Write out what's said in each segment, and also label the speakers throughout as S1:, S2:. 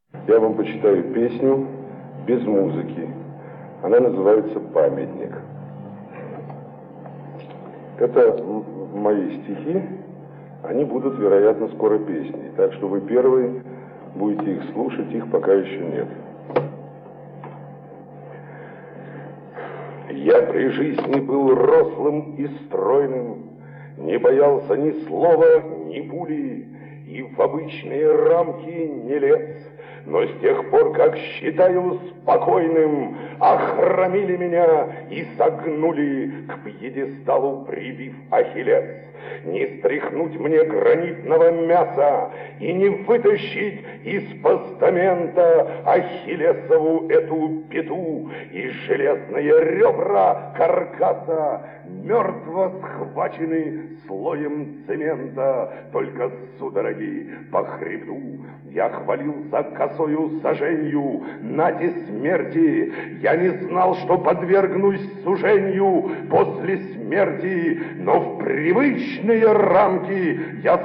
S1: Я вам почитаю песню без музыки. Она называется «Памятник». Это мои стихи. Они будут, вероятно, скоро песней. Так что вы первые будете их слушать, их пока еще нет. Я при жизни был рослым и стройным, не боялся ни слова, ни пули, и в обычные рамки не лез. Но с тех пор, как считаю спокойным, охромили меня и согнули, к пьедесталу прибив Ахиллес. Не стряхнуть мне гранитного мяса и не вытащить из постамента Ахиллесову эту пету и железные ребра каркаса мертво схвачены слоем цемента. Только судороги по хребту я хвалился косою саженью. Нате смерти я не знал, что подвергнусь сужению после смерти, но в привычные рамки я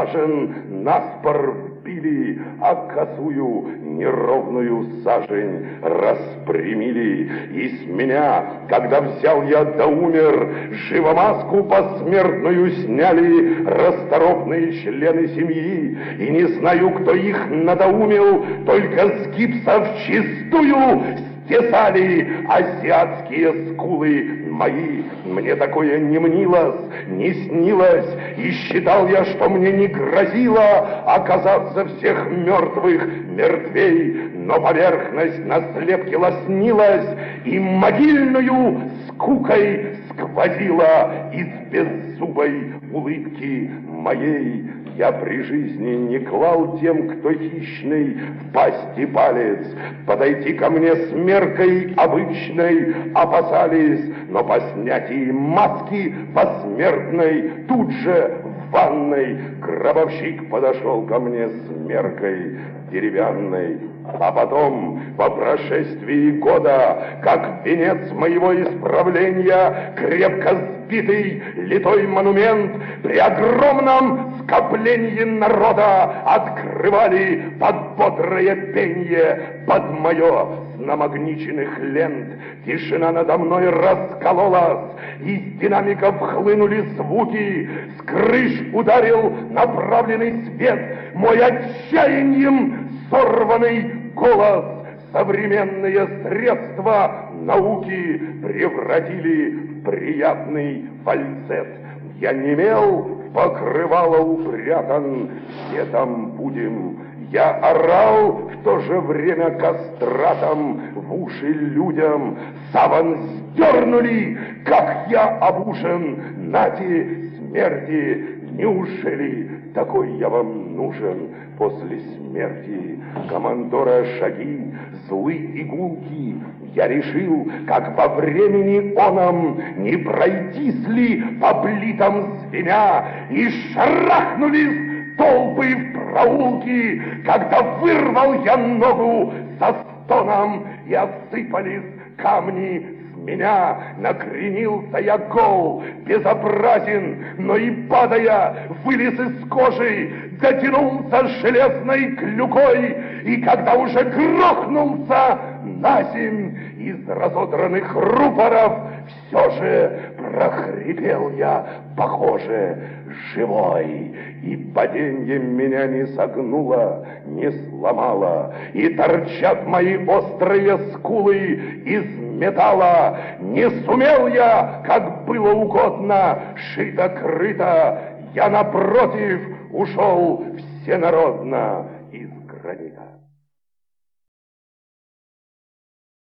S1: всажен наспор били, а косую неровную сажень распрямили. И с меня, когда взял я да умер, живомаску посмертную сняли расторопные члены семьи. И не знаю, кто их надоумил, только с гипса вчистую стесали азиатские скулы мои. Мне такое не мнилось, не снилось, и считал я, что мне не грозило оказаться всех мертвых мертвей. Но поверхность на слепке лоснилась и могильную скукой сквозила из беззубой улыбки моей. Я при жизни не клал тем, кто хищный, в пасти палец. Подойти ко мне с меркой обычной опасались, но по снятии маски посмертной тут же в ванной гробовщик подошел ко мне с меркой деревянной. А потом, по прошествии года, как венец моего исправления, крепко сбитый литой монумент при огромном скоплении народа открывали под бодрое пенье, под мое с намагниченных лент. Тишина надо мной раскололась, из динамиков хлынули звуки, с крыш ударил направленный свет, мой отчаянием сорванный голос. Современные средства науки превратили в приятный фальцет. Я немел, покрывало упрятан, все там будем. Я орал в то же время кастратом в уши людям. Саван сдернули, как я обужен. Нате смерти, неужели такой я вам нужен после смерти? Командора шаги, злы игулки. Я решил, как во времени оном не пройтись ли по плитам звеня, и шарахнулись толпы в проулки, когда вырвал я ногу со стоном, и осыпались камни с меня. Накренился я гол, безобразен, но и падая, вылез из кожи, дотянулся железной клюкой, и когда уже грохнулся наземь из разодранных рупоров, все же прохрипел я, похоже, живой. И паденье меня не согнуло, не сломало, и торчат мои острые скулы из металла. Не сумел я, как было угодно, шито-крыто, я напротив ушел всенародно из гранита.